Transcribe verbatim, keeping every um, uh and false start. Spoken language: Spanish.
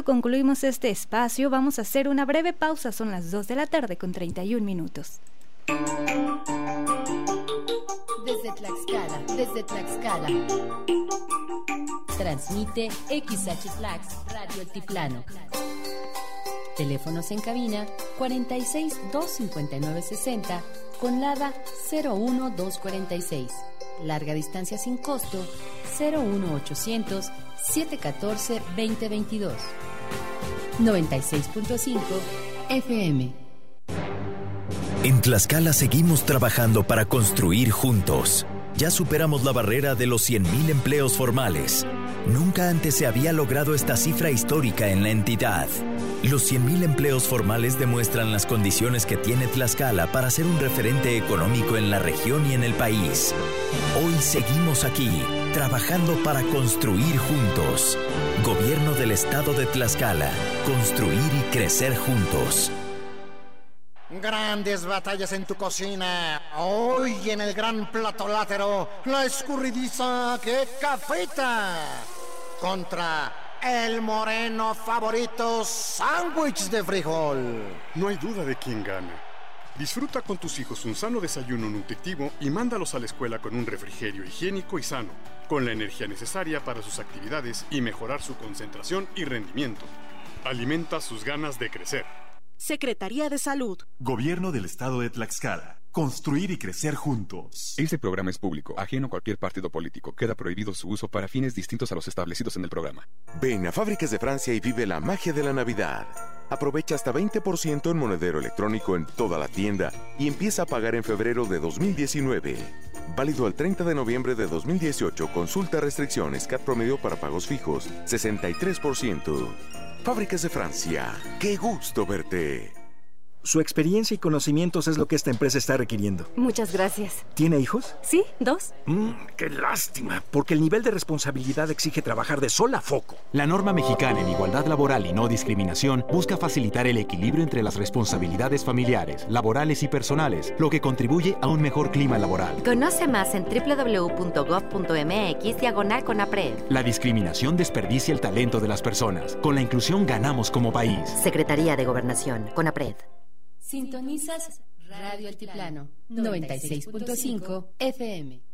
concluimos este espacio. Vamos a hacer una breve pausa. Son las dos de la tarde con treinta y un minutos. Desde Tlaxcala, desde Tlaxcala. Transmite X H Tlax, Radio Altiplano. Teléfonos en cabina cuarenta y seis, dos cincuenta y nueve, sesenta con LADA cero uno dos cuarenta y seis. Larga distancia sin costo cero uno ochocientos, setecientos catorce, veinte veintidós. noventa y seis punto cinco F M. En Tlaxcala seguimos trabajando para construir juntos. Ya superamos la barrera de los cien mil empleos formales. Nunca antes se había logrado esta cifra histórica en la entidad. Los cien mil empleos formales demuestran las condiciones que tiene Tlaxcala para ser un referente económico en la región y en el país. Hoy seguimos aquí, trabajando para construir juntos. Gobierno del Estado de Tlaxcala. Construir y crecer juntos. Grandes batallas en tu cocina. Hoy en el gran plato látero, la escurridiza que cafeta contra el moreno favorito sándwich de frijol. No hay duda de quién gana. Disfruta con tus hijos un sano desayuno nutritivo y mándalos a la escuela con un refrigerio higiénico y sano, con la energía necesaria para sus actividades y mejorar su concentración y rendimiento. Alimenta sus ganas de crecer. Secretaría de Salud. Gobierno del Estado de Tlaxcala. Construir y crecer juntos. Este programa es público, ajeno a cualquier partido político. Queda prohibido su uso para fines distintos a los establecidos en el programa. Ven a Fábricas de Francia y vive la magia de la Navidad. Aprovecha hasta veinte por ciento en monedero electrónico en toda la tienda y empieza a pagar en febrero de dos mil diecinueve. Válido al treinta de noviembre de dos mil dieciocho. Consulta restricciones. C A T promedio para pagos fijos, sesenta y tres por ciento. Fábricas de Francia. ¡Qué gusto verte! Su experiencia y conocimientos es lo que esta empresa está requiriendo. Muchas gracias. ¿Tiene hijos? Sí, dos. Mm, ¡Qué lástima! Porque el nivel de responsabilidad exige trabajar de sol a foco. La norma mexicana en igualdad laboral y no discriminación busca facilitar el equilibrio entre las responsabilidades familiares, laborales y personales, lo que contribuye a un mejor clima laboral. Conoce más en doble u doble u doble u punto gob punto eme equis diagonal CONAPRED. La discriminación desperdicia el talento de las personas. Con la inclusión ganamos como país. Secretaría de Gobernación, CONAPRED. Sintonizas Radio Altiplano noventa y seis punto cinco F M.